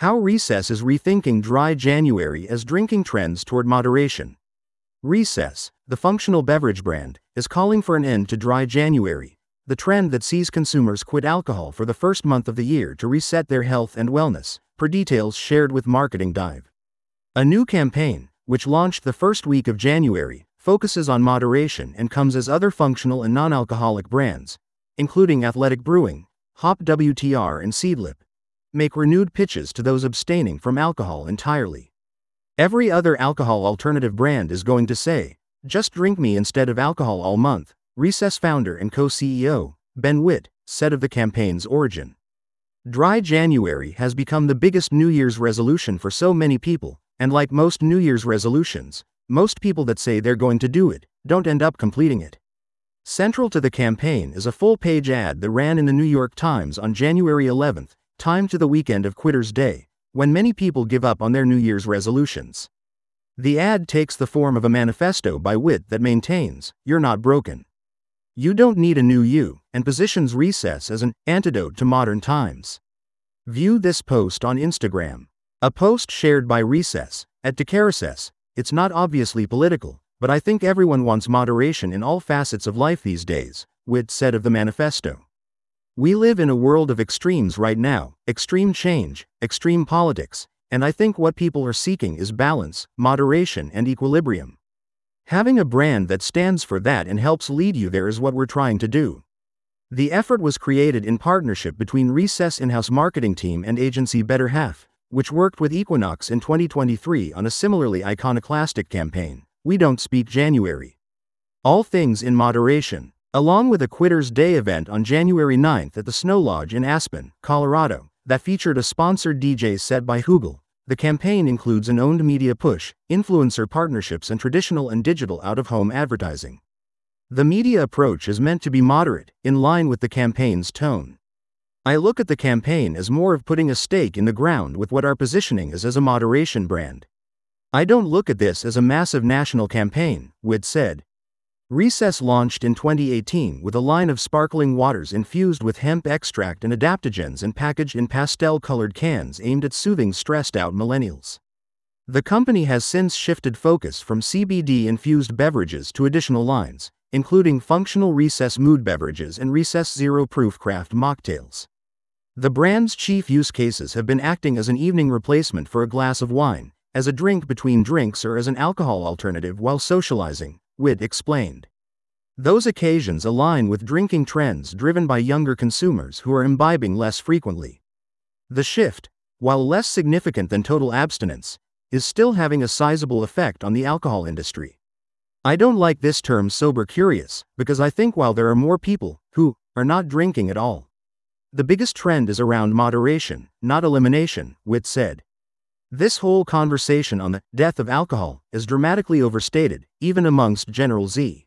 How Recess is rethinking dry January as drinking trends toward moderation. Recess, the functional beverage brand, is calling for an end to dry January, the trend that sees consumers quit alcohol for the first month of the year to reset their health and wellness, per details shared with Marketing Dive. A new campaign, which launched the first week of January, focuses on moderation and comes as other functional and non-alcoholic brands, including Athletic Brewing, Hop WTR and Seedlip, make renewed pitches to those abstaining from alcohol entirely. Every other alcohol alternative brand is going to say, "Just drink me instead of alcohol all month," Recess founder and co-CEO, Ben Witt, said of the campaign's origin. Dry January has become the biggest New Year's resolution for so many people, and like most New Year's resolutions, most people that say they're going to do it don't end up completing it. Central to the campaign is a full-page ad that ran in the New York Times on January 11th, timed to the weekend of Quitter's Day, when many people give up on their New Year's resolutions. The ad takes the form of a manifesto by Witt that maintains, "You're not broken. You don't need a new you," and positions Recess as an antidote to modern times. View this post on Instagram. A post shared by Recess, at @DeCaricess. "It's not obviously political, but I think everyone wants moderation in all facets of life these days," Witt said of the manifesto. "We live in a world of extremes right now, extreme change, extreme politics, and I think what people are seeking is balance, moderation and equilibrium. Having a brand that stands for that and helps lead you there is what we're trying to do." The effort was created in partnership between Recess in-house marketing team and agency Better Half, which worked with Equinox in 2023 on a similarly iconoclastic campaign, "We Don't Speak January. All Things in Moderation," along with a Quitter's Day event on January 9th at the Snow Lodge in Aspen, Colorado, that featured a sponsored DJ set by Hugel. The campaign includes an owned media push, influencer partnerships and traditional and digital out-of-home advertising. The media approach is meant to be moderate, in line with the campaign's tone. "I look at the campaign as more of putting a stake in the ground with what our positioning is as a moderation brand. I don't look at this as a massive national campaign," Witt said. Recess launched in 2018 with a line of sparkling waters infused with hemp extract and adaptogens and packaged in pastel-colored cans aimed at soothing stressed-out millennials. The company has since shifted focus from CBD-infused beverages to additional lines, including functional Recess mood beverages and Recess zero-proof craft mocktails. The brand's chief use cases have been acting as an evening replacement for a glass of wine, as a drink between drinks or as an alcohol alternative while socializing, Witt explained. Those occasions align with drinking trends driven by younger consumers who are imbibing less frequently. The shift, while less significant than total abstinence, is still having a sizable effect on the alcohol industry. "I don't like this term sober curious, because I think while there are more people who are not drinking at all, the biggest trend is around moderation, not elimination," Witt said. "This whole conversation on the death of alcohol is dramatically overstated, even amongst General Z.